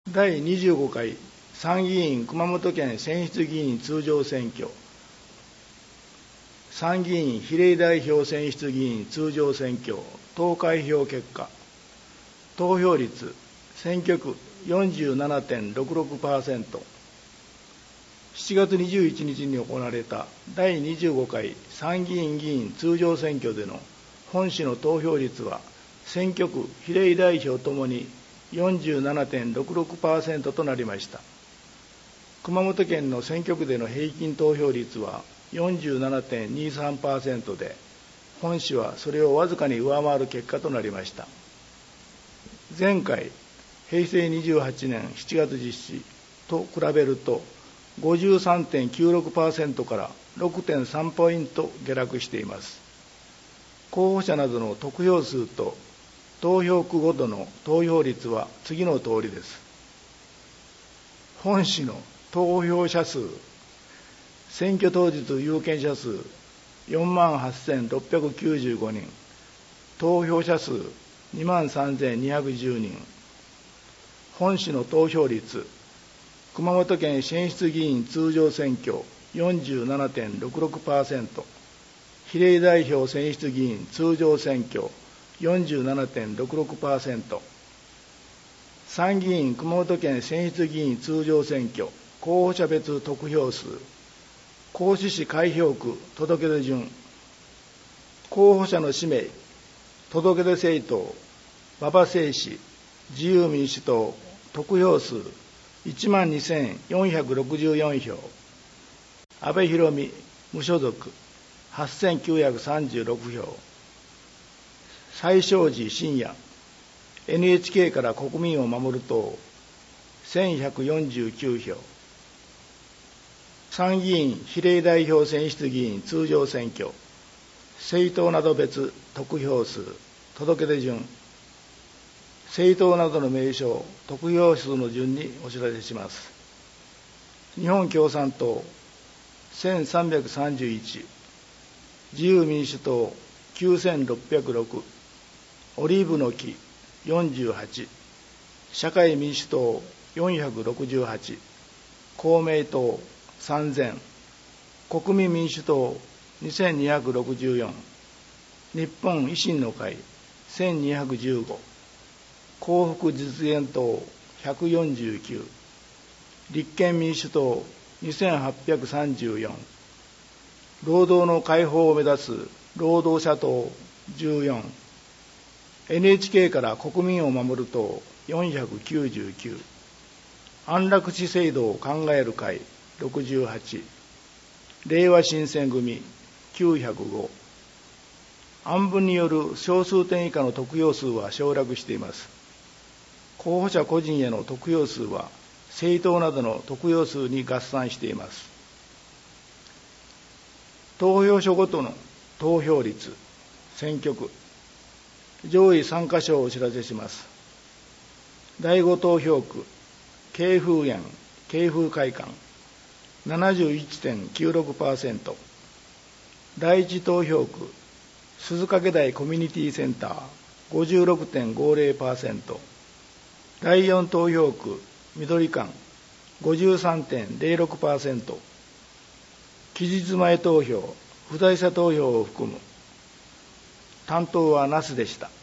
第25回参議院熊本県選出議員通常選挙、参議院比例代表選出議員通常選挙投開票結果、投票率選挙区 47.66%、7月21日に行われた第25回参議院議員通常選挙での本市の投票率は、選挙区、比例代表ともに47.66% となりました。熊本県の選挙区での平均投票率は 47.23% で、本市はそれをわずかに上回る結果となりました。前回、平成28年7月実施と比べると、53.96% から 6.3 ポイント下落しています。候補者などの得票数と投票区ごとの投票率は次のとおりです。本市の投票者数、選挙当日有権者数 48,695 人、投票者数 23,210 人、本市の投票率、熊本県選出議員通常選挙 47.66%、比例代表選出議員通常選挙 47.66%、参議院熊本県選出議員通常選挙候補者別得票数、合志市開票区届出順、候補者の氏名、届出政党、馬場正氏、自由民主党、得票数 12,464 票、阿部裕美、無所属、8,936票、西正寺信也、NHK から国民を守る党、1,149票、参議院比例代表選出議員通常選挙、政党など別得票数、届出順、政党などの名称、得票数の順にお知らせします。日本共産党1,331、自由民主党9,606、オリーブの木48、社会民主党468、公明党3000、国民民主党2264、日本維新の会1215、幸福実現党149、立憲民主党2834、労働の解放を目指す労働者党14、NHK から国民を守る党499、安楽死制度を考える会68、れいわ新選組905、案分による小数点以下の得票数は省略しています。候補者個人への得票数は政党などの得票数に合算しています。投票所ごとの投票率、選挙区、上位3カ所をお知らせします。第5投票区、慶風園、慶風会館、71.96%、第1投票区、鈴掛台コミュニティセンター、56.50%、第4投票区、緑館、53.06%、期日前投票、不在者投票を含む。担当は那須でした。